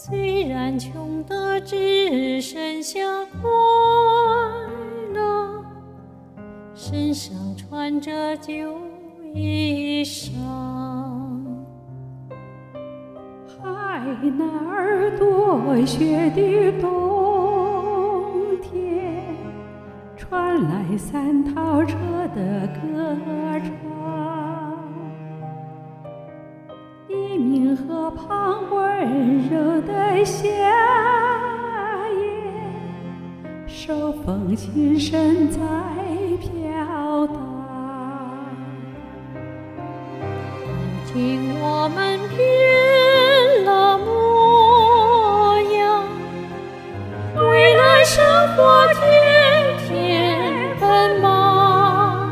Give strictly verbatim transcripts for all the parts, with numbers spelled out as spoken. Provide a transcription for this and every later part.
虽然穷得只剩下快乐，身上穿着旧衣裳。 海南儿多雪的冬天，传来三套车的歌唱。黎明河旁温柔的夏夜，手风琴声在飘荡。 如今我们变了模样，为了生活天天奔忙，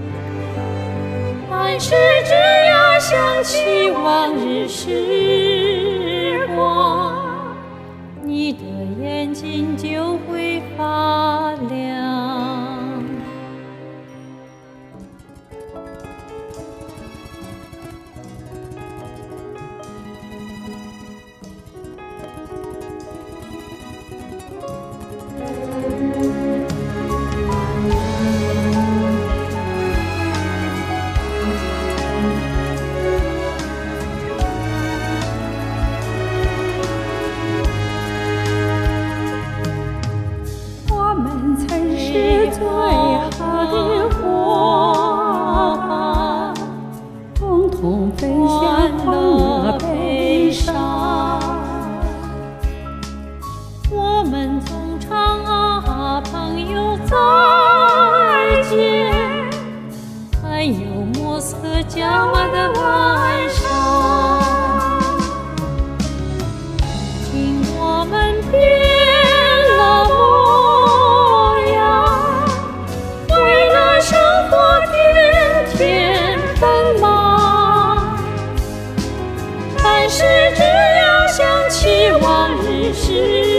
但是只要想起往日时光，你的眼睛就会发亮。 是最好的伙伴，共同分享欢乐悲伤。 我们总唱啊，朋友再见，还有莫斯科郊外的晚上。今我们变了模样，为了生活天天奔忙，但是只要想起往日时